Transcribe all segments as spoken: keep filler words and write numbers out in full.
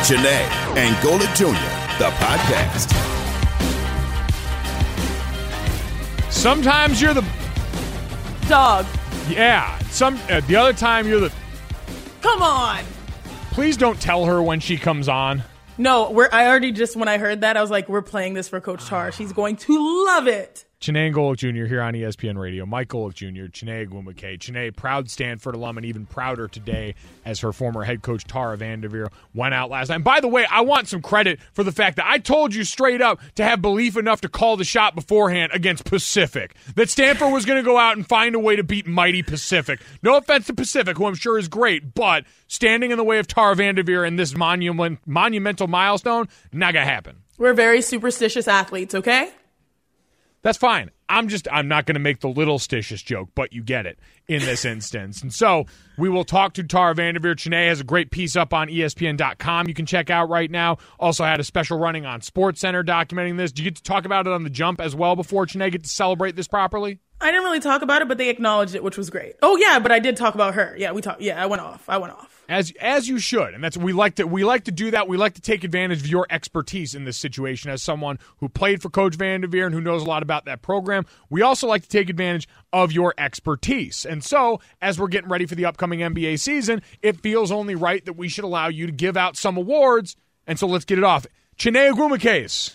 Janae and Golic Junior, the podcast. Sometimes you're the dog. Yeah. Some uh, the other time you're the. Come on. Please don't tell her when she comes on. No, we're. I already just when I heard that I was like, we're playing this for Coach Tar. She's going to love it. Janae and Golic Junior here on E S P N Radio. Mike Golic Junior, Janae Agwumbike. Janae, proud Stanford alum, and even prouder today as her former head coach Tara Vanderveer went out last night. And by the way, I want some credit for the fact that I told you straight up to have belief enough to call the shot beforehand against Pacific. That Stanford was going to go out and find a way to beat mighty Pacific. No offense to Pacific, who I'm sure is great, but standing in the way of Tara Vanderveer in this monument, monumental milestone, not going to happen. We're very superstitious athletes, okay? That's fine. I'm just, I'm not going to make the little stitious joke, but you get it in this instance. And so we will talk to Tara Vanderveer. Janae has a great piece up on E S P N dot com you can check out right now. Also had a special running on SportsCenter documenting this. Did you get to talk about it on the jump as well before Janae get to celebrate this properly? I didn't really talk about it, but they acknowledged it, which was great. Oh yeah, but I did talk about her. Yeah, we talked. Yeah, I went off. I went off. As as you should, and that's we like to we like to do that. We like to take advantage of your expertise in this situation as someone who played for Coach Vanderveer and who knows a lot about that program. We also like to take advantage of your expertise. And so, as we're getting ready for the upcoming N B A season, it feels only right that we should allow you to give out some awards. And so, let's get it off. Janae Agwumbike's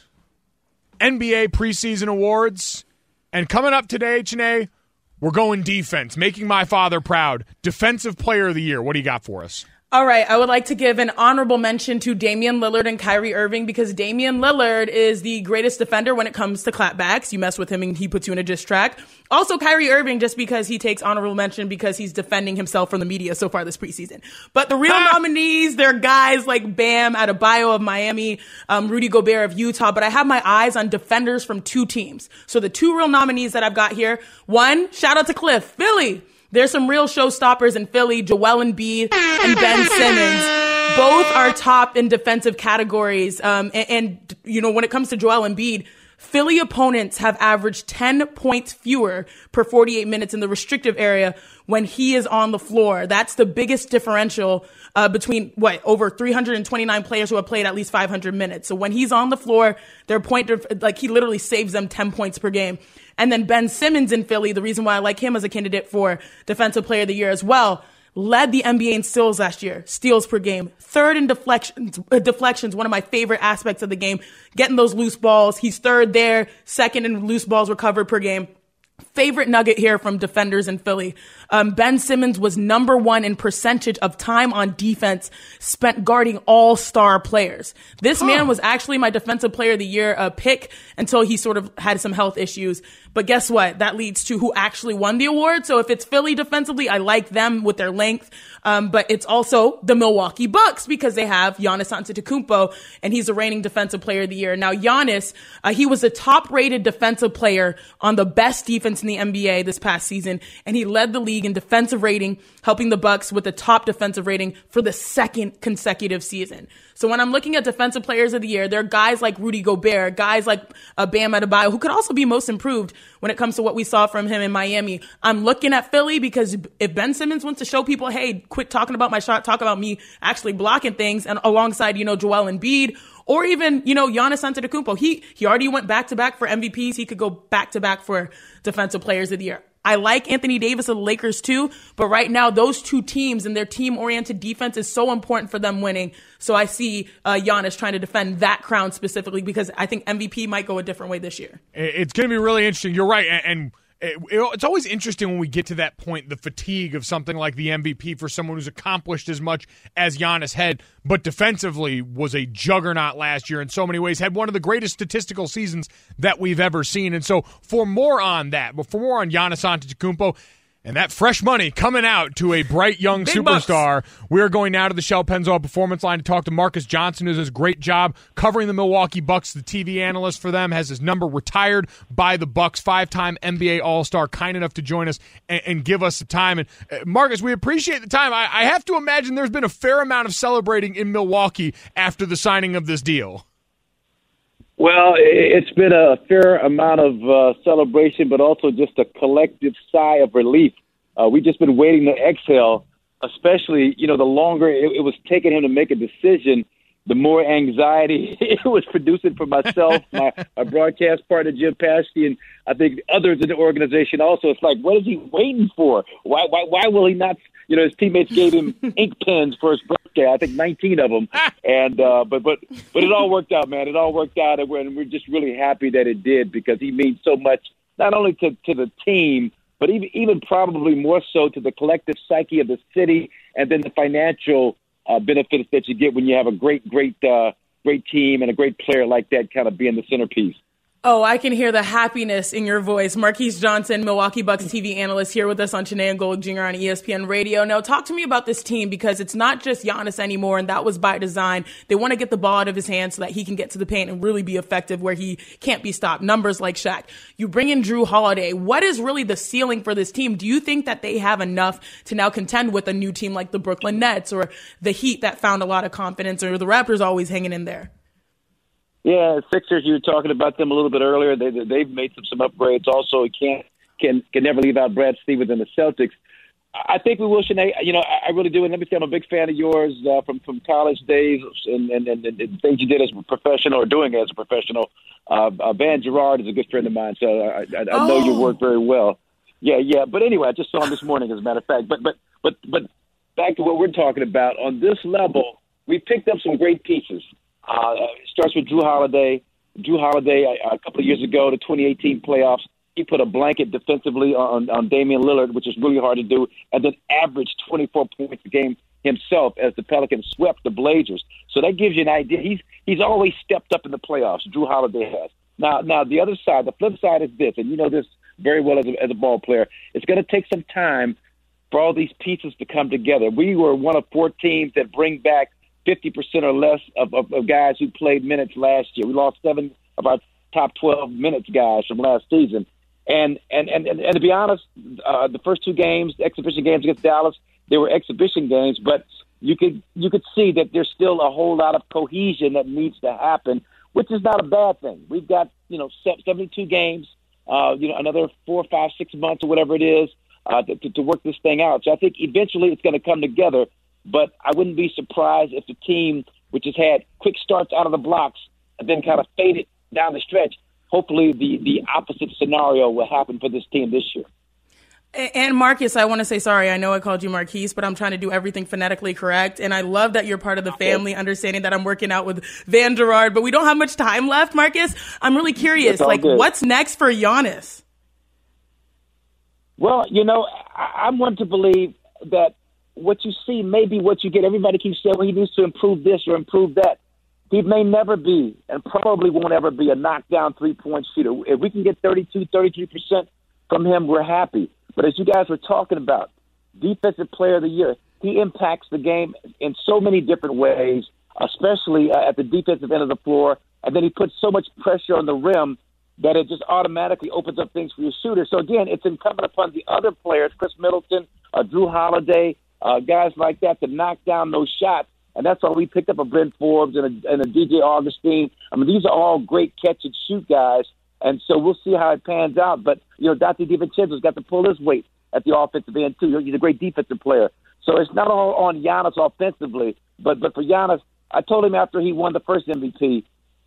N B A preseason awards. And coming up today, Janae, we're going defense, making my father proud. Defensive Player of the Year. What do you got for us? All right, I would like to give an honorable mention to Damian Lillard and Kyrie Irving because Damian Lillard is the greatest defender when it comes to clapbacks. You mess with him and he puts you in a diss track. Also, Kyrie Irving, just because he takes honorable mention because he's defending himself from the media so far this preseason. But the real nominees, they're guys like Bam Adebayo of Miami, um, Rudy Gobert of Utah. But I have my eyes on defenders from two teams. So the two real nominees that I've got here, one, shout out to Cliff, Philly. There's some real showstoppers in Philly, Joel Embiid and Ben Simmons. Both are top in defensive categories. Um, and, and, you know, when it comes to Joel Embiid, Philly opponents have averaged ten points fewer per forty-eight minutes in the restrictive area when he is on the floor. That's the biggest differential uh, between, what, over three hundred twenty-nine players who have played at least five hundred minutes. So when he's on the floor, their point, like, he literally saves them ten points per game. And then Ben Simmons in Philly, the reason why I like him as a candidate for Defensive Player of the Year as well, led the N B A in steals last year, steals per game, third in deflections, uh, deflections, one of my favorite aspects of the game, getting those loose balls. He's third there, second in loose balls recovered per game. Favorite nugget here from defenders in Philly. Um, Ben Simmons was number one in percentage of time on defense spent guarding all-star players. This huh. man was actually my Defensive Player of the Year uh, pick until he sort of had some health issues. But guess what? That leads to who actually won the award. So if it's Philly defensively, I like them with their length. Um, but it's also the Milwaukee Bucks because they have Giannis Antetokounmpo, and he's the reigning Defensive Player of the Year. Now, Giannis, uh, he was the top-rated defensive player on the best defense in the N B A this past season, and he led the league in defensive rating, helping the Bucks with the top defensive rating for the second consecutive season. So when I'm looking at Defensive Players of the Year, there are guys like Rudy Gobert, guys like uh, Bam Adebayo, who could also be most improved when it comes to what we saw from him in Miami. I'm looking at Philly because if Ben Simmons wants to show people, hey, quit talking about my shot, talk about me actually blocking things, and alongside, you know, Joel Embiid, or even, you know, Giannis Antetokounmpo, he he already went back-to-back for M V Ps. He could go back-to-back for Defensive Players of the Year. I like Anthony Davis of the Lakers too, but right now those two teams and their team-oriented defense is so important for them winning. So I see uh, Giannis trying to defend that crown specifically because I think M V P might go a different way this year. It's going to be really interesting. You're right, and, and it, it's always interesting when we get to that point, the fatigue of something like the M V P for someone who's accomplished as much as Giannis had, but defensively was a juggernaut last year in so many ways, had one of the greatest statistical seasons that we've ever seen. And so for more on that, but for more on Giannis Antetokounmpo, and that fresh money coming out to a bright young Big superstar. Bucks. We're going now to the Shell Pennzoil Performance Line to talk to Marcus Johnson, who does a great job covering the Milwaukee Bucks. The T V analyst for them has his number retired by the Bucks. Five-time N B A All-Star, kind enough to join us and, and give us the time. And uh, Marcus, we appreciate the time. I, I have to imagine there's been a fair amount of celebrating in Milwaukee after the signing of this deal. Well, it's been a fair amount of uh, celebration, but also just a collective sigh of relief. Uh, we've just been waiting to exhale, especially, you know, the longer it, it was taking him to make a decision. the more anxiety it was producing for myself, my, my broadcast partner, Jim Paschke, and I think others in the organization also. It's like, what is he waiting for? Why, why, why will he not? You know, his teammates gave him ink pens for his birthday. I think nineteen of them. And uh, but but but it all worked out, man. It all worked out, and we're, and we're just really happy that it did, because he means so much, not only to, to the team, but even even probably more so to the collective psyche of the city, and then the financial uh, benefits that you get when you have a great, great, uh, great team and a great player like that kind of being the centerpiece. Oh, I can hear the happiness in your voice. Marquise Johnson, Milwaukee Bucks T V analyst, here with us on Chiney and Gold Junior on E S P N Radio. Now, talk to me about this team, because it's not just Giannis anymore, and that was by design. They want to get the ball out of his hands so that he can get to the paint and really be effective where he can't be stopped. Numbers like Shaq. You bring in Drew Holiday. What is really the ceiling for this team? Do you think that they have enough to now contend with a new team like the Brooklyn Nets or the Heat that found a lot of confidence, or the Raptors always hanging in there? Yeah, Sixers, you were talking about them a little bit earlier. They, they've made some, some upgrades. Also, he can't, can can never leave out Brad Stevens and the Celtics. I think we will, Sinead. You know, I really do. And let me say, I'm a big fan of yours uh, from, from college days and, and, and, and things you did as a professional or doing as a professional. Uh, uh, Van Gerard is a good friend of mine, so I, I, I oh. know your work very well. Yeah, yeah. But anyway, I just saw him this morning, as a matter of fact. But but but but back to what we're talking about. On this level, we picked up some great pieces. Uh, it starts with Drew Holiday. Drew Holiday, a, a couple of years ago, the twenty eighteen playoffs, he put a blanket defensively on, on Damian Lillard, which is really hard to do, and then averaged twenty-four points a game himself as the Pelicans swept the Blazers. So that gives you an idea. He's he's always stepped up in the playoffs. Drew Holiday has. Now, now the other side, the flip side is this, and you know this very well as a, as a ball player. It's going to take some time for all these pieces to come together. We were one of four teams that bring back fifty percent or less of, of, of guys who played minutes last year. We lost seven of our top twelve minutes guys from last season. And and, and, and, and to be honest, uh, the first two games, exhibition games against Dallas, they were exhibition games, but you could you could see that there's still a whole lot of cohesion that needs to happen, which is not a bad thing. We've got, you know, seventy-two games, uh, you know, another four, five, six months or whatever it is uh, to, to work this thing out. So I think eventually it's going to come together. But I wouldn't be surprised if the team, which has had quick starts out of the blocks and then kind of faded down the stretch, hopefully the, the opposite scenario will happen for this team this year. And Marcus, I want to say sorry. I know I called you Marquise, but I'm trying to do everything phonetically correct. And I love that you're part of the family, understanding that I'm working out with Van Gerard. But we don't have much time left, Marcus. I'm really curious, like, good. What's next for Giannis? Well, you know, I, I'm one to believe that what you see may be what you get. Everybody keeps saying, well, he needs to improve this or improve that. He may never be, and probably won't ever be, a knockdown three-point shooter. If we can get thirty-two, thirty-three percent from him, we're happy. But as you guys were talking about, Defensive Player of the Year, he impacts the game in so many different ways, especially uh, at the defensive end of the floor. And then he puts so much pressure on the rim that it just automatically opens up things for your shooter. So, again, it's incumbent upon the other players, Chris Middleton, uh, Drew Holiday, Uh, guys like that to knock down those shots. And that's why we picked up a Brent Forbes and a, and a D J Augustine. I mean, these are all great catch-and-shoot guys. And so we'll see how it pans out. But, you know, Dante DiVincenzo's got to pull his weight at the offensive end, too. He's a great defensive player. So it's not all on Giannis offensively. But, but for Giannis, I told him after he won the first M V P,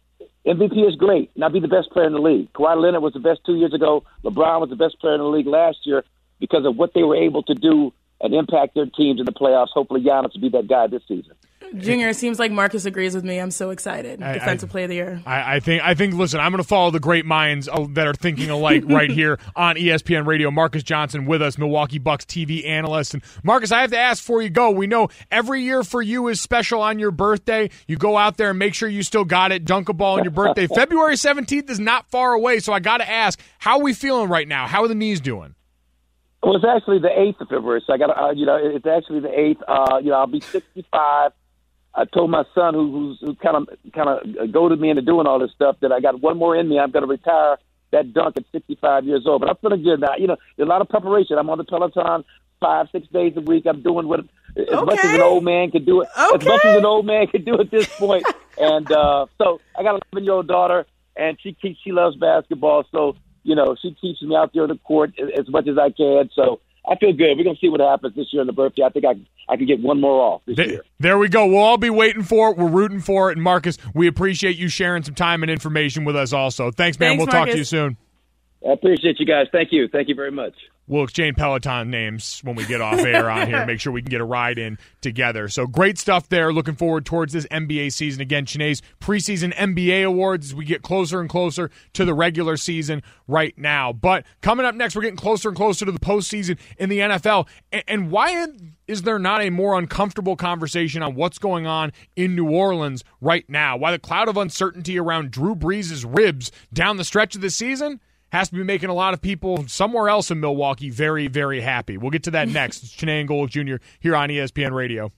M V P is great. Now be the best player in the league. Kawhi Leonard was the best two years ago. LeBron was the best player in the league last year because of what they were able to do and impact their teams in the playoffs. Hopefully Giannis will be that guy this season. Junior, it seems like Marcus agrees with me. I'm so excited. I, Defensive I, Player of the Year. I, I think, I think. Listen, I'm going to follow the great minds that are thinking alike right here on E S P N Radio. Marcus Johnson with us, Milwaukee Bucks T V analyst. And Marcus, I have to ask before you go, we know every year for you is special on your birthday. You go out there and make sure you still got it, dunk a ball on your birthday. February seventeenth is not far away, so I got to ask, how are we feeling right now? How are the knees doing? Well, it's actually the eighth of February, so I got uh, you know, it's actually the eighth. Uh, you know, I'll be sixty-five. I told my son, who who's, who kind of kind of goaded me into doing all this stuff, that I got one more in me. I'm going to retire that dunk at sixty-five years old. But I'm feeling good now. You know, there's a lot of preparation. I'm on the Peloton five, six days a week. I'm doing what as okay. much as an old man could do it. Okay. As much as an old man could do at this point. And uh, so I got an eleven-year-old daughter, and she keeps, she loves basketball. So, you know, she keeps me out there on the court as much as I can. So I feel good. We're going to see what happens this year in the birthday. I think I I can get one more off this there, year. There we go. We'll all be waiting for it. We're rooting for it. And, Marcus, we appreciate you sharing some time and information with us also. Thanks, man. Thanks, we'll Marcus. talk to you soon. I appreciate you guys. Thank you. Thank you very much. We'll exchange Peloton names when we get off air on here. Make sure we can get a ride in together. So great stuff there. Looking forward towards this N B A season. Again, Chiney's preseason N B A awards as we get closer and closer to the regular season right now. But coming up next, we're getting closer and closer to the postseason in the N F L. And why is there not a more uncomfortable conversation on what's going on in New Orleans right now? Why the cloud of uncertainty around Drew Brees' ribs down the stretch of the season has to be making a lot of people somewhere else in Milwaukee very, very happy. We'll get to that next. It's Chiney and Golic Junior here on E S P N Radio.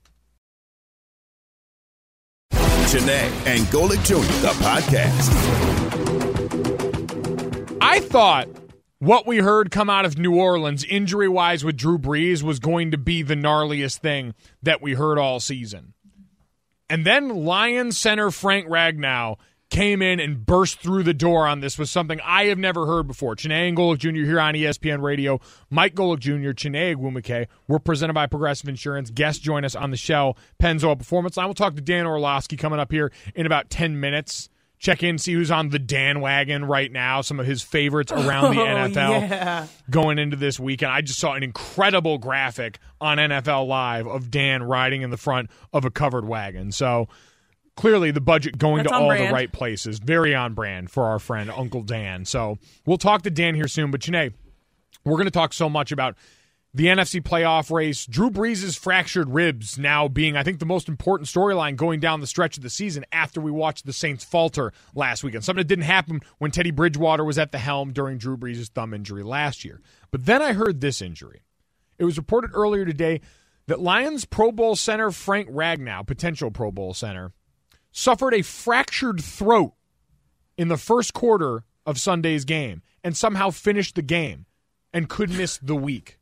Chiney and Golic Junior, the podcast. I thought what we heard come out of New Orleans, injury-wise with Drew Brees, was going to be the gnarliest thing that we heard all season. And then Lions center Frank Ragnow came in and burst through the door on this was something I have never heard before. Chiney and Golic Junior here on E S P N Radio. Mike Golic Junior, Chiney Agwumike. We're presented by Progressive Insurance. Guests join us on the Shell Pennzoil Performance Line. We'll talk to Dan Orlovsky coming up here in about ten minutes. Check in, see who's on the Dan wagon right now, some of his favorites around the oh, N F L yeah. going into this weekend. I just saw an incredible graphic on N F L Live of Dan riding in the front of a covered wagon. So clearly, the budget going That's to on all brand. the right places. Very on brand for our friend Uncle Dan. So we'll talk to Dan here soon. But, Chiney, we're going to talk so much about the N F C playoff race. Drew Brees' fractured ribs now being, I think, the most important storyline going down the stretch of the season after we watched the Saints falter last weekend. Something that didn't happen when Teddy Bridgewater was at the helm during Drew Brees' thumb injury last year. But then I heard this injury. It was reported earlier today that Lions Pro Bowl center Frank Ragnow, potential Pro Bowl center, suffered a fractured throat in the first quarter of Sunday's game and somehow finished the game and could miss the week.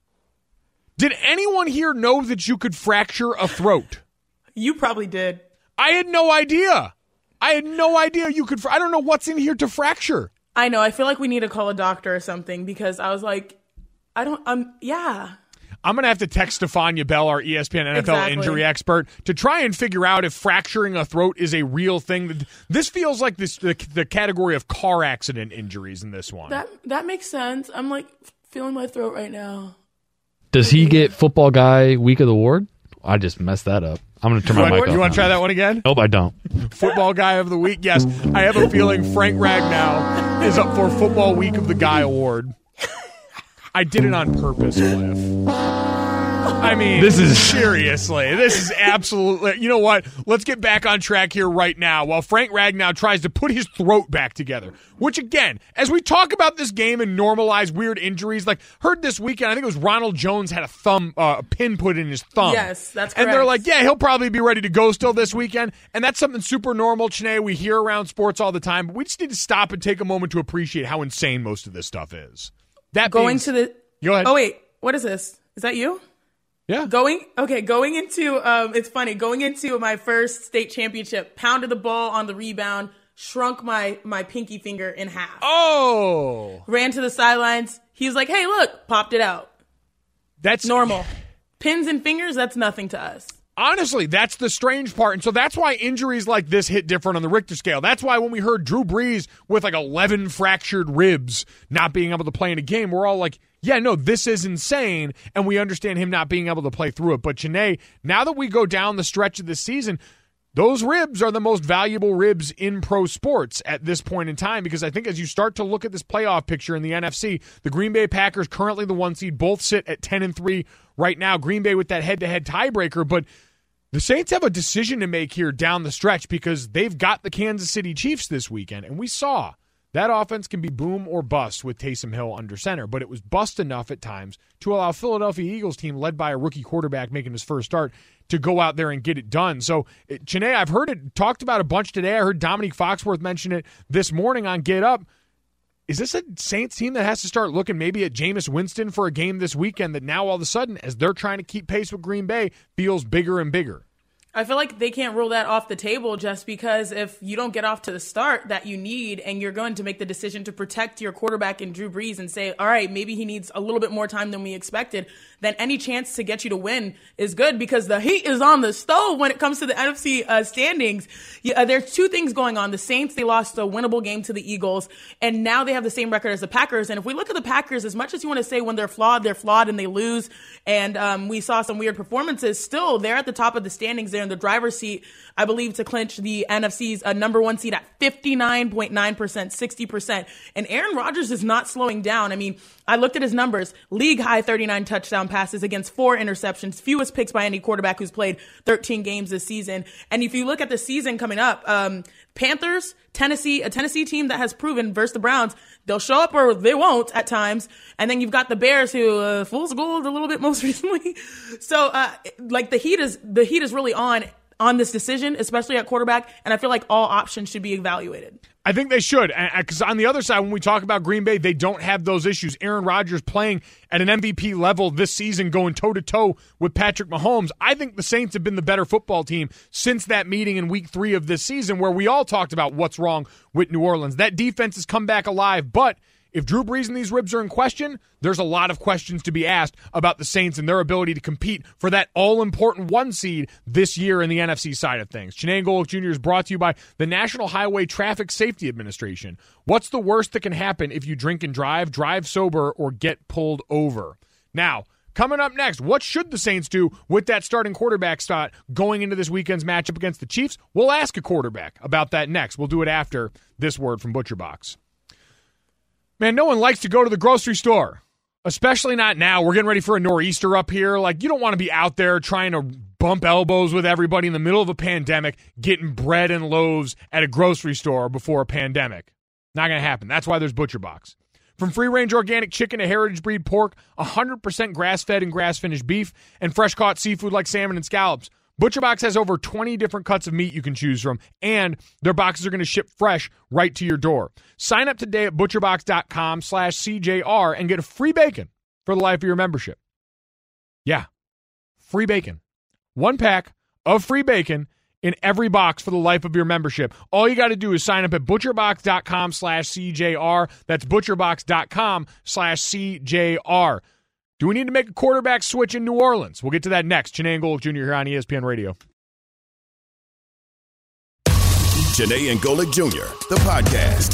Did anyone here know that you could fracture a throat? You probably did. I had no idea. I had no idea you could. I don't know what's in here to fracture. I know. I feel like we need to call a doctor or something because I was like, I don't, um, yeah. I'm going to have to text Stefania Bell, our E S P N N F L Exactly. injury expert, to try and figure out if fracturing a throat is a real thing. This feels like this the, the category of car accident injuries in this one. That that makes sense. I'm like feeling my throat right now. Does he get Football Guy Week of the Award? I just messed that up. I'm going to turn you my want, mic off. you want to now. try that one again? Nope, I don't. Football Guy of the Week? Yes. I have a feeling Frank Ragnow is up for Football Week of the Guy Award. I did it on purpose, Cliff. I mean, This is- seriously, this is absolutely, you know what? Let's get back on track here right now while Frank Ragnow tries to put his throat back together, which again, as we talk about this game and normalize weird injuries, like heard this weekend, I think it was Ronald Jones had a thumb, uh, a pin put in his thumb. Yes, that's And they're correct. like, yeah, he'll probably be ready to go still this weekend. And that's something super normal, Chiney. We hear around sports all the time, but we just need to stop and take a moment to appreciate how insane most of this stuff is. That Going being- to the. Go ahead. Oh wait, what is this? Is that you? Yeah. Going okay, going into um it's funny, going into my first state championship, pounded the ball on the rebound, shrunk my my pinky finger in half. Oh, Ran to the sidelines. He's like, "Hey, look, popped it out." that's Normal. Pins and fingers, that's nothing to us. Honestly, that's the strange part. And so that's why injuries like this hit different on the Richter scale. That's why when we heard Drew Brees with like eleven fractured ribs not being able to play in a game, we're all like, yeah, no, this is insane. And we understand him not being able to play through it. But Chiney, now that we go down the stretch of the season, those ribs are the most valuable ribs in pro sports at this point in time, because I think as you start to look at this playoff picture in the N F C, the Green Bay Packers, currently the one seed, both sit at ten and three right now. Green Bay with that head-to-head tiebreaker, but the Saints have a decision to make here down the stretch because they've got the Kansas City Chiefs this weekend, and we saw that offense can be boom or bust with Taysom Hill under center, but it was bust enough at times to allow Philadelphia Eagles team led by a rookie quarterback making his first start to go out there and get it done. So, Chiney, I've heard it talked about a bunch today. I heard Dominique Foxworth mention it this morning on Get Up. Is this a Saints team that has to start looking maybe at Jameis Winston for a game this weekend that now all of a sudden, as they're trying to keep pace with Green Bay, feels bigger and bigger? I feel like they can't rule that off the table just because if you don't get off to the start that you need and you're going to make the decision to protect your quarterback in Drew Brees and say, all right, maybe he needs a little bit more time than we expected, then any chance to get you to win is good because the heat is on the stove when it comes to the N F C uh, standings. Yeah, uh, there's two things going on. The Saints, they lost a winnable game to the Eagles, and now they have the same record as the Packers. And if we look at the Packers, as much as you want to say when they're flawed, they're flawed and they lose, and um, we saw some weird performances, still, they're at the top of the standings. They're in the driver's seat, I believe, to clinch the N F C's uh, number one seed at fifty-nine point nine percent, sixty percent. And Aaron Rodgers is not slowing down. I mean, I looked at his numbers, league high thirty-nine touchdown passes against four interceptions, fewest picks by any quarterback who's played thirteen games this season. And if you look at the season coming up, um, Panthers, Tennessee, a Tennessee team that has proven versus the Browns, they'll show up or they won't at times. And then you've got the Bears who uh, fool's gold a little bit most recently. So uh, like the heat is the heat is really on on this decision, especially at quarterback. And I feel like all options should be evaluated. I think they should, because on the other side, when we talk about Green Bay, they don't have those issues. Aaron Rodgers playing at an M V P level this season, going toe-to-toe with Patrick Mahomes. I think the Saints have been the better football team since that meeting in week three of this season where we all talked about what's wrong with New Orleans. That defense has come back alive, but if Drew Brees and these ribs are in question, there's a lot of questions to be asked about the Saints and their ability to compete for that all-important one seed this year in the N F C side of things. Chiney and Golic Junior is brought to you by the National Highway Traffic Safety Administration. What's the worst that can happen if you drink and drive, drive sober, or get pulled over? Now, coming up next, what should the Saints do with that starting quarterback spot going into this weekend's matchup against the Chiefs? We'll ask a quarterback about that next. We'll do it after this word from ButcherBox. Man, no one likes to go to the grocery store, especially not now. We're getting ready for a nor'easter up here. Like, you don't want to be out there trying to bump elbows with everybody in the middle of a pandemic, getting bread and loaves at a grocery store before a pandemic. Not going to happen. That's why there's ButcherBox. From free-range organic chicken to heritage breed pork, one hundred percent grass-fed and grass-finished beef, and fresh-caught seafood like salmon and scallops, ButcherBox has over twenty different cuts of meat you can choose from, and their boxes are going to ship fresh right to your door. Sign up today at butcherbox.com slash CJR and get a free bacon for the life of your membership. Yeah, free bacon. One pack of free bacon in every box for the life of your membership. All you got to do is sign up at butcherbox.com slash CJR. That's butcherbox.com slash CJR. Do we need to make a quarterback switch in New Orleans? We'll get to that next. Chiney and Golic Junior here on E S P N Radio. Chiney and Golic Junior, the podcast.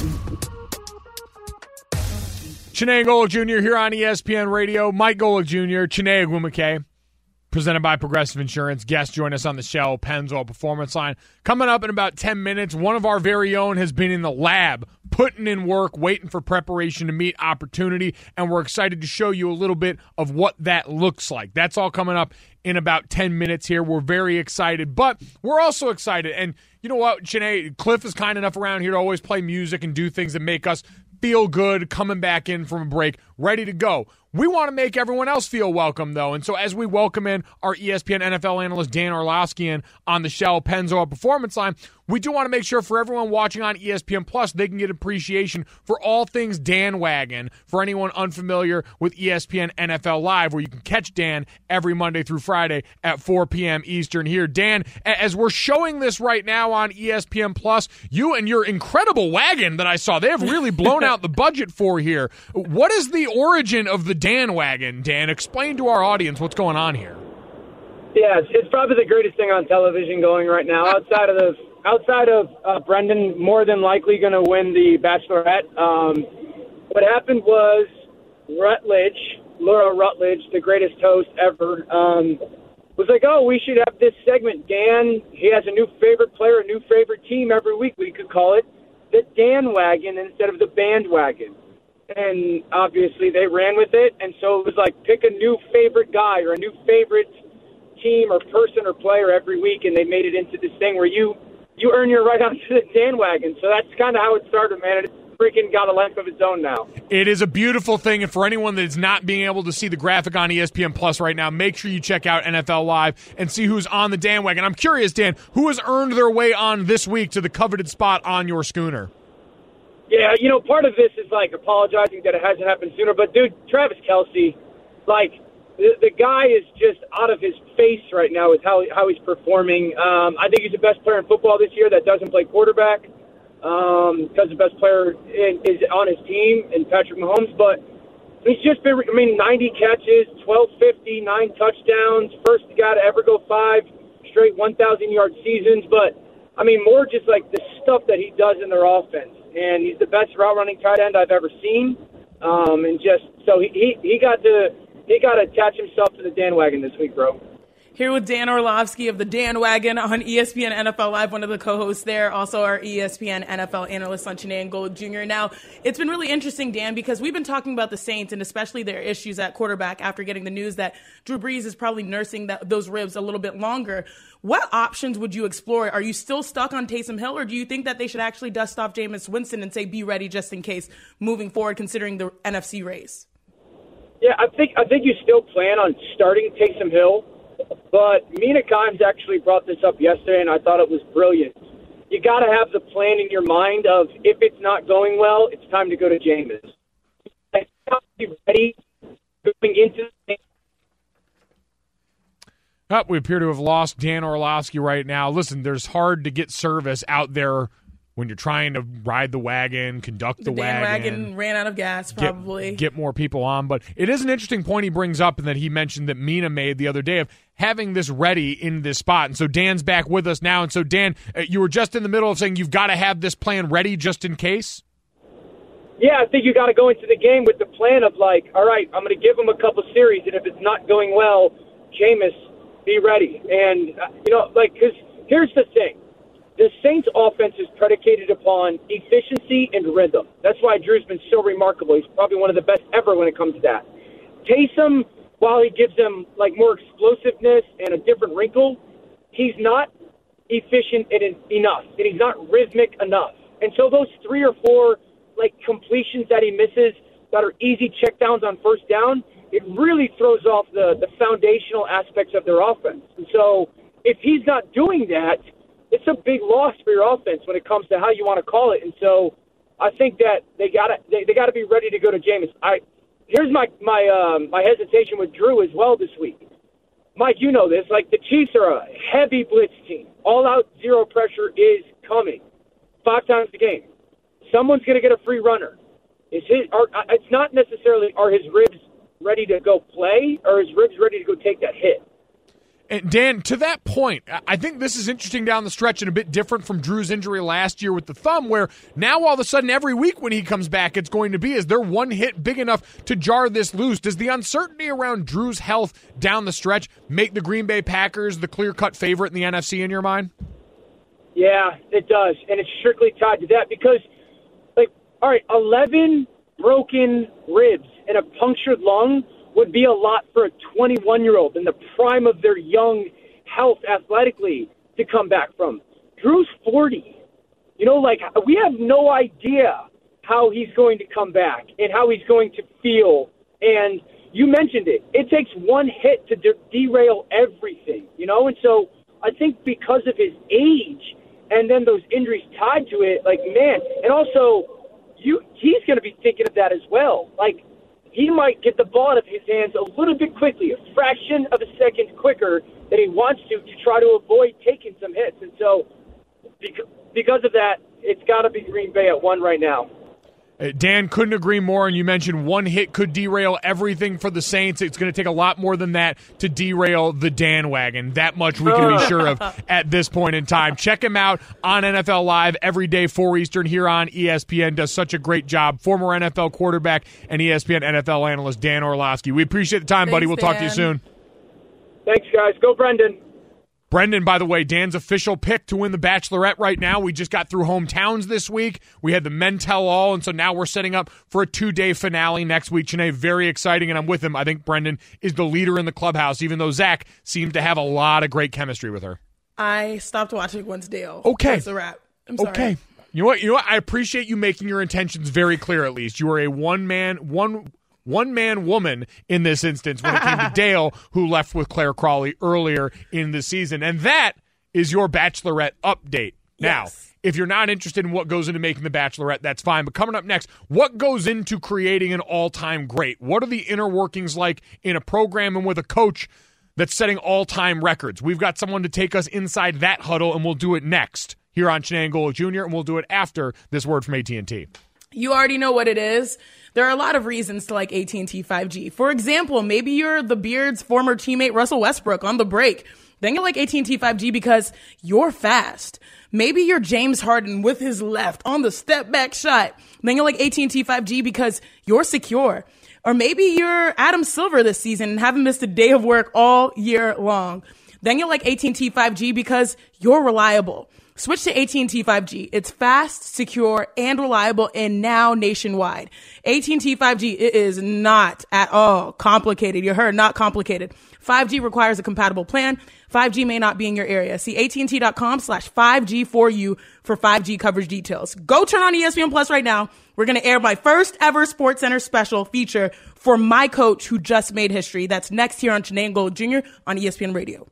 Chiney and Golic Junior here on E S P N Radio. Mike Golic Junior, Chiney Agwumike, presented by Progressive Insurance. Guests join us on the Shell Pennzoil Performance Line. Coming up in about ten minutes, one of our very own has been in the lab, putting in work, waiting for preparation to meet opportunity, and we're excited to show you a little bit of what that looks like. That's all coming up in about ten minutes here. We're very excited, but we're also excited. And you know what, Chiney, Cliff is kind enough around here to always play music and do things that make us feel good coming back in from a break, ready to go. We want to make everyone else feel welcome, though, and so as we welcome in our E S P N N F L analyst Dan Orlovsky in on the Shell Pennzoil Performance Line, we do want to make sure for everyone watching on E S P N Plus, they can get appreciation for all things Dan Wagon. For anyone unfamiliar with E S P N N F L Live, where you can catch Dan every Monday through Friday at four p.m. Eastern here. Dan, as we're showing this right now on E S P N Plus, you and your incredible wagon that I saw, they have really blown out the budget for here. What is the origin of the Dan Wagon, Dan? Explain to our audience what's going on here. Yeah, it's, it's probably the greatest thing on television going right now. Outside of the outside of uh, Brendan, more than likely going to win the Bachelorette. Um, what happened was Rutledge, Laura Rutledge, the greatest host ever, um, was like, "Oh, we should have this segment. Dan, he has a new favorite player, a new favorite team every week. We could call it the Dan Wagon instead of the Bandwagon." And obviously they ran with it, and so it was like pick a new favorite guy or a new favorite team or person or player every week, and they made it into this thing where you you earn your right onto the Dan Wagon. So that's kind of how it started, man. It's freaking got a life of its own now. It is a beautiful thing, and for anyone that is not being able to see the graphic on E S P N Plus right now, make sure you check out N F L Live and see who's on the Dan Wagon. I'm curious, Dan, who has earned their way on this week to the coveted spot on your schooner? Yeah, you know, part of this is, like, apologizing that it hasn't happened sooner. But, dude, Travis Kelce, like, the, the guy is just out of his face right now with how how he's performing. Um, I think he's the best player in football this year that doesn't play quarterback um, because the best player in, is on his team, and Patrick Mahomes. But he's just been, I mean, ninety catches, twelve fifty, nine touchdowns, first guy to ever go five straight one thousand yard seasons. But, I mean, more just like the stuff that he does in their offense. And he's the best route running tight end I've ever seen. Um, and just so he, he, he got to he got to attach himself to the Dan wagon this week, bro. Here with Dan Orlovsky of the Dan Wagon on E S P N N F L Live, one of the co-hosts there, also our E S P N N F L analyst on Chiney and Gold Junior Now, it's been really interesting, Dan, because we've been talking about the Saints and especially their issues at quarterback after getting the news that Drew Brees is probably nursing that, those ribs a little bit longer. What options would you explore? Are you still stuck on Taysom Hill, or do you think that they should actually dust off Jameis Winston and say be ready just in case moving forward, considering the N F C race? Yeah, I think I think you still plan on starting Taysom Hill. But Mina Kimes actually brought this up yesterday, and I thought it was brilliant. You got to have the plan in your mind of if it's not going well, it's time to go to Jameis. And be ready going into the Oh, we appear to have lost Dan Orlovsky right now. Listen, there's hard to get service out there when you're trying to ride the wagon, conduct the, the Dan wagon. wagon ran out of gas, probably. Get, get more people on. But it is an interesting point he brings up and that he mentioned that Mina made the other day of having this ready in this spot. And so Dan's back with us now. And so, Dan, you were just in the middle of saying you've got to have this plan ready just in case? Yeah, I think you got to go into the game with the plan of like, all right, I'm going to give him a couple series, and if it's not going well, Jameis, be ready. And, uh, you know, like, because here's the thing. The Saints' offense is predicated upon efficiency and rhythm. That's why Drew's been so remarkable. He's probably one of the best ever when it comes to that. Taysom, while he gives them like more explosiveness and a different wrinkle, he's not efficient and enough, and he's not rhythmic enough. And so those three or four like completions that he misses that are easy checkdowns on first down, it really throws off the, the foundational aspects of their offense. And so if he's not doing that, it's a big loss for your offense when it comes to how you want to call it. And so I think that they gotta they, they gotta be ready to go to Jameis. I here's my my um, my hesitation with Drew as well this week. Mike, you know this. Like the Chiefs are a heavy blitz team. All out zero pressure is coming five times a game. Someone's gonna get a free runner. Is his? Are, it's not necessarily are his ribs ready to go play or his ribs ready to go take that hit. And Dan, to that point, I think this is interesting down the stretch and a bit different from Drew's injury last year with the thumb, where now all of a sudden every week when he comes back, it's going to be, is there one hit big enough to jar this loose? Does the uncertainty around Drew's health down the stretch make the Green Bay Packers the clear-cut favorite in the N F C in your mind? Yeah, it does, and it's strictly tied to that because, like, all right, eleven broken ribs and a punctured lung would be a lot for a twenty-one-year-old in the prime of their young health athletically to come back from. Drew's forty. You know, like, we have no idea how he's going to come back and how he's going to feel. And you mentioned it. It takes one hit to de- derail everything, you know? And so I think because of his age and then those injuries tied to it, like, man, and also you he's going to be thinking of that as well. Like, he might get the ball out of his hands a little bit quickly, a fraction of a second quicker than he wants to to try to avoid taking some hits. And so because of that, it's got to be Green Bay at one right now. Dan, couldn't agree more, and you mentioned one hit could derail everything for the Saints. It's going to take a lot more than that to derail the Dan wagon. That much we can be sure of at this point in time. Check him out on N F L Live every day, four Eastern, here on E S P N. Does such a great job. Former N F L quarterback and E S P N N F L analyst Dan Orlovsky. We appreciate the time, Thanks, buddy. We'll Dan. talk to you soon. Thanks, guys. Go, Brendan. Brendan, by the way, Dan's official pick to win the Bachelorette right now. We just got through hometowns this week. We had the men tell all, and so now we're setting up for a two-day finale next week. Chene, very exciting, and I'm with him. I think Brendan is the leader in the clubhouse, even though Zach seems to have a lot of great chemistry with her. I stopped watching once Dale. Okay. That's a wrap. I'm sorry. Okay. You know what? You know what? I appreciate you making your intentions very clear, at least. You are a one-man, one... one-man woman in this instance when it came to Dale, who left with Claire Crawley earlier in the season. And that is your Bachelorette update. Now, Yes. If you're not interested in what goes into making The Bachelorette, that's fine. But coming up next, what goes into creating an all-time great? What are the inner workings like in a program and with a coach that's setting all-time records? We've got someone to take us inside that huddle, and we'll do it next here on Chiney and Golic Junior, and we'll do it after this word from A T and T. You already know what it is. There are a lot of reasons to like A T and T five G. For example, maybe you're the Beard's former teammate Russell Westbrook on the break. Then you like A T and T five G because you're fast. Maybe you're James Harden with his left on the step back shot. Then you're like A T and T five G because you're secure. Or maybe you're Adam Silver this season and haven't missed a day of work all year long. Then you're like A T and T five G because you're reliable. Switch to A T and T five G. It's fast, secure, and reliable, and now nationwide. A T and T five G, it is not at all complicated. You heard, not complicated. five G requires a compatible plan. five G may not be in your area. See A T and T dot com slash five G for you for five G coverage details. Go turn on E S P N Plus right now. We're going to air my first ever SportsCenter special feature for my coach who just made history. That's next here on Chiney and Golic Junior on E S P N Radio.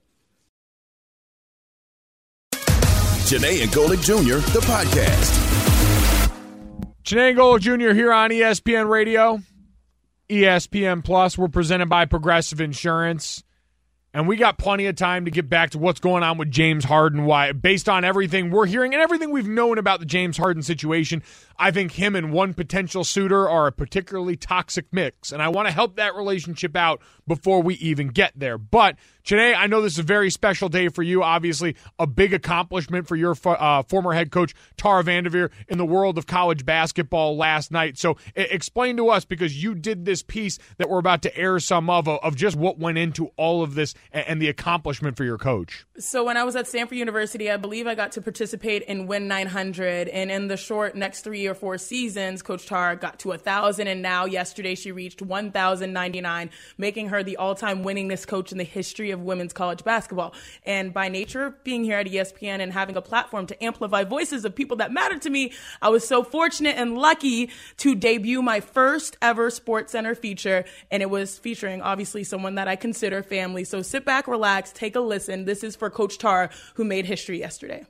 Chiney and Golic Junior, the podcast. Chiney and Golic Junior here on E S P N Radio, E S P N Plus. We're presented by Progressive Insurance. And we got plenty of time to get back to what's going on with James Harden. Why, based on everything we're hearing and everything we've known about the James Harden situation, I think him and one potential suitor are a particularly toxic mix. And I want to help that relationship out before we even get there. But today, I know this is a very special day for you. Obviously, a big accomplishment for your uh, former head coach, Tara Vanderveer, in the world of college basketball last night. So uh, explain to us, because you did this piece that we're about to air some of, of just what went into all of this and, and the accomplishment for your coach. So when I was at Stanford University, I believe I got to participate in Win nine hundred. And in the short next three or four seasons, Coach Tara got to one thousand. And now yesterday she reached one thousand ninety-nine, making her the all-time winningest coach in the history of women's college basketball. And by nature of being here at E S P N and having a platform to amplify voices of people that matter to me, I was so fortunate and lucky to debut my first ever SportsCenter feature. And it was featuring, obviously, someone that I consider family. So sit back, relax, take a listen. This is for Coach Tara, who made history yesterday.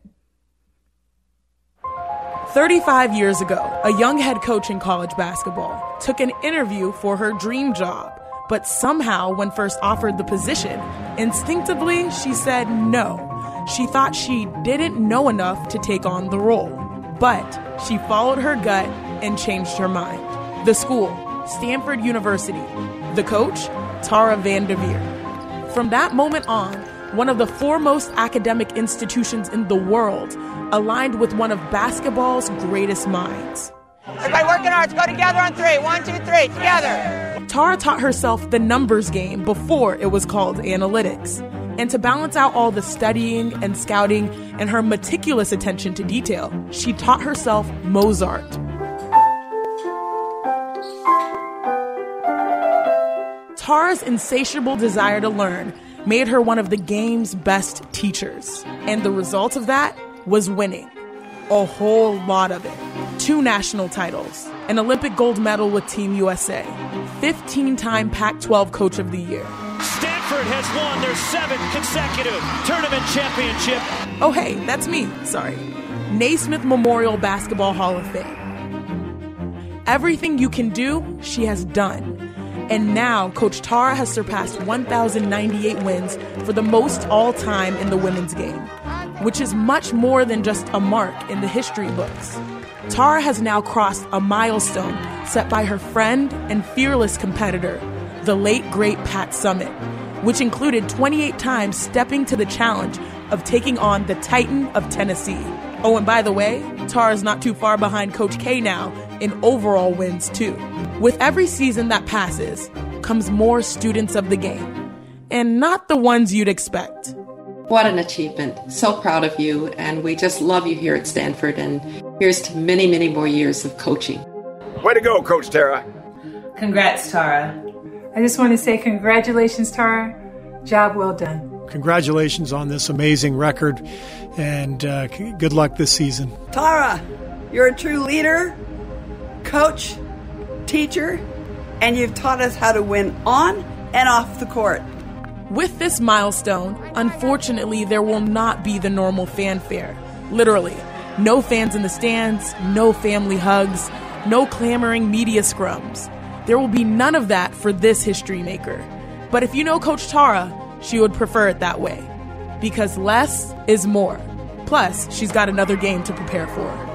thirty-five years ago, a young head coach in college basketball took an interview for her dream job. But somehow, when first offered the position, instinctively she said no. She thought she didn't know enough to take on the role. But she followed her gut and changed her mind. The school, Stanford University. The coach, Tara Vanderveer. From that moment on, one of the foremost academic institutions in the world, aligned with one of basketball's greatest minds. Everybody working hard. Let's go together on three. One, two, three. Together. Tara taught herself the numbers game before it was called analytics. And to balance out all the studying and scouting and her meticulous attention to detail, she taught herself Mozart. Tara's insatiable desire to learn made her one of the game's best teachers. And the result of that was winning. A whole lot of it. Two national titles, an Olympic gold medal with Team U S A, fifteen-time Pac twelve Coach of the Year. Stanford has won their seventh consecutive tournament championship. Oh, hey, that's me. Sorry. Naismith Memorial Basketball Hall of Fame. Everything you can do, she has done. And now, Coach Tara has surpassed one thousand ninety-eight wins for the most all-time in the women's game, which is much more than just a mark in the history books. Tara has now crossed a milestone set by her friend and fearless competitor, the late, great Pat Summitt, which included twenty-eight times stepping to the challenge of taking on the Titan of Tennessee. Oh, and by the way, Tara's not too far behind Coach K now in overall wins, too. With every season that passes comes more students of the game, and not the ones you'd expect. What an achievement. So proud of you, and we just love you here at Stanford, and here's to many, many more years of coaching. Way to go, Coach Tara. Congrats, Tara. I just want to say congratulations, Tara. Job well done. Congratulations on this amazing record, and uh, good luck this season. Tara, you're a true leader, coach, teacher, and you've taught us how to win on and off the court. With this milestone, unfortunately, there will not be the normal fanfare. Literally, No fans in the stands, no family hugs, no clamoring media scrums. There will be none of that for this history maker. But if you know Coach Tara, she would prefer it that way. Because less is more. Plus, she's got another game to prepare for.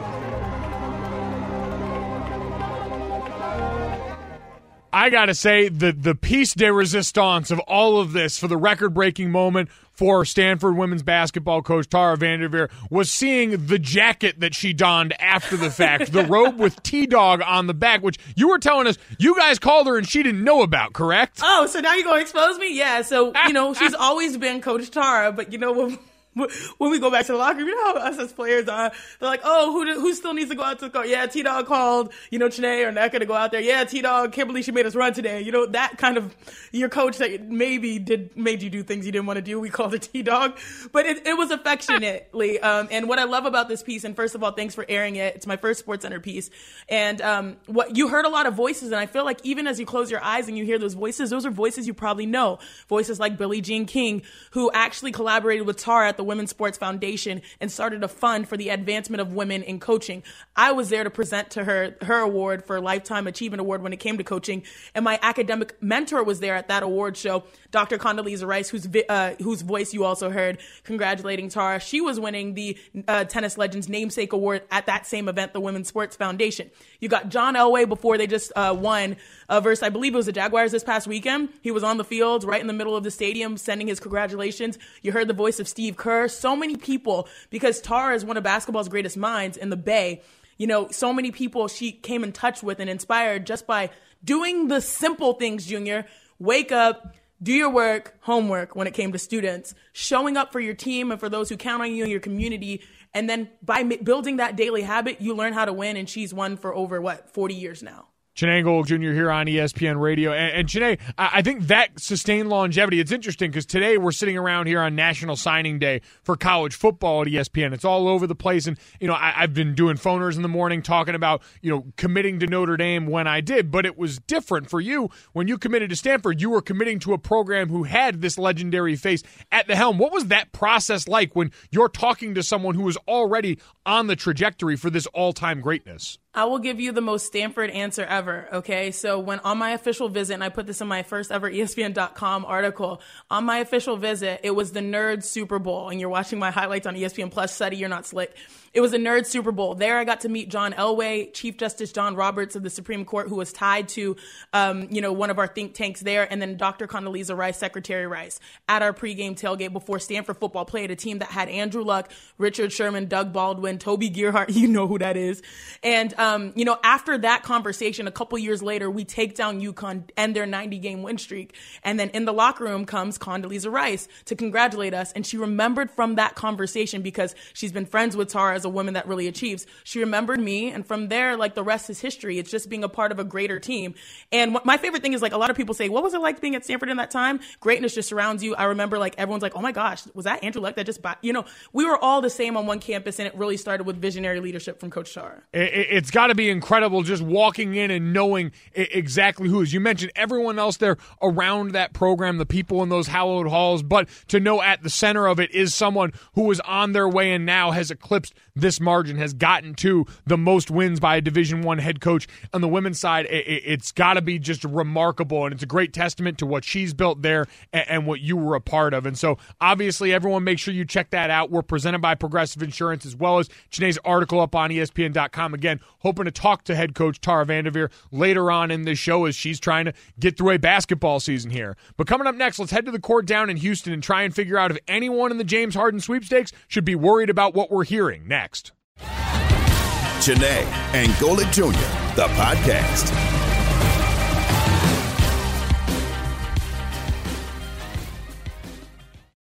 I got to say, the, the piece de resistance of all of this for the record-breaking moment for Stanford women's basketball coach Tara Vanderveer was seeing the jacket that she donned after the fact, the robe with T-Dog on the back, which you were telling us you guys called her and she didn't know about, correct? Oh, so now you're going to expose me? Yeah, so, you know, she's always been Coach Tara, but, you know, when, when we go back to the locker room, you know how us as players are. They're like, oh, who who still needs to go out to the court? Yeah, T-Dog called, you know, Chanae or Nneka to go out there. Yeah, T-Dog, can't believe she made us run today. You know, that kind of, your coach that maybe did made you do things you didn't want to do. We called it T-Dog. But it, it was affectionately. Um, and what I love about this piece, and first of all, thanks for airing it. It's my first SportsCenter piece. And um, what you heard a lot of voices, and I feel like even as you close your eyes and you hear those voices, those are voices you probably know. Voices like Billie Jean King, who actually collaborated with Tara at the Women's Sports Foundation and started a fund for the advancement of women in coaching. I was there to present to her her award for Lifetime Achievement Award when it came to coaching, and my academic mentor was there at that award show, Doctor Condoleezza Rice, whose uh, whose voice you also heard congratulating Tara. She was winning the uh, Tennis Legends Namesake Award at that same event, the Women's Sports Foundation. You got John Elway before they just uh, won uh, versus, I believe it was the Jaguars this past weekend. He was on the field right in the middle of the stadium sending his congratulations. You heard the voice of Steve Kerr. So many people, because Tara is one of basketball's greatest minds in the Bay. You know, so many people she came in touch with and inspired just by doing the simple things, Junior. Wake up, do your work, homework when it came to students, showing up for your team and for those who count on you in your community. And then by building that daily habit, you learn how to win. And she's won for over, what, forty years now. Chiney Gold Junior here on E S P N Radio. And, and Chiney, I think that sustained longevity, it's interesting because today we're sitting around here on National Signing Day for college football at E S P N. It's all over the place. And, you know, I, I've been doing phoners in the morning talking about, you know, committing to Notre Dame when I did. But it was different for you. When you committed to Stanford, you were committing to a program who had this legendary face at the helm. What was that process like when you're talking to someone who was already on the trajectory for this all-time greatness? I will give you the most Stanford answer ever, okay? So when on my official visit, and I put this in my first ever E S P N dot com article, on my official visit, it was the Nerd Super Bowl, and you're watching my highlights on E S P N Plus, Seti, you're not slick. It was a Nerd Super Bowl. There I got to meet John Elway, Chief Justice John Roberts of the Supreme Court, who was tied to, um, you know, one of our think tanks there, and then Doctor Condoleezza Rice, Secretary Rice, at our pregame tailgate before Stanford football played, a team that had Andrew Luck, Richard Sherman, Doug Baldwin, Toby Gerhart, you know who that is. And, um, you know, after that conversation, a couple years later, we take down UConn and their ninety-game win streak. And then in the locker room comes Condoleezza Rice to congratulate us. And she remembered from that conversation, because she's been friends with Tara as a woman that really achieves. She remembered me. And from there, like, the rest is history. It's just being a part of a greater team. And what, my favorite thing is, like, a lot of people say, what was it like being at Stanford in that time? Greatness just surrounds you. I remember, like, everyone's like, oh my gosh, was that Andrew Luck that just bought, you know, we were all the same on one campus, and it really started with visionary leadership from Coach Tara. It, it's got to be incredible just walking in and knowing exactly who is. You mentioned everyone else there around that program, the people in those hallowed halls, but to know at the center of it is someone who was on their way and now has eclipsed this margin, has gotten to the most wins by a Division One head coach on the women's side. It's got to be just remarkable, and it's a great testament to what she's built there and what you were a part of. And so obviously everyone make sure you check that out. We're presented by Progressive Insurance, as well as Chiney's article up on E S P N dot com. Again, hoping to talk to head coach Tara Vanderveer later on in this show as she's trying to get through a basketball season here. But coming up next, let's head to the court down in Houston and try and figure out if anyone in the James Harden sweepstakes should be worried about what we're hearing next. Chiney and Golic Junior, the podcast.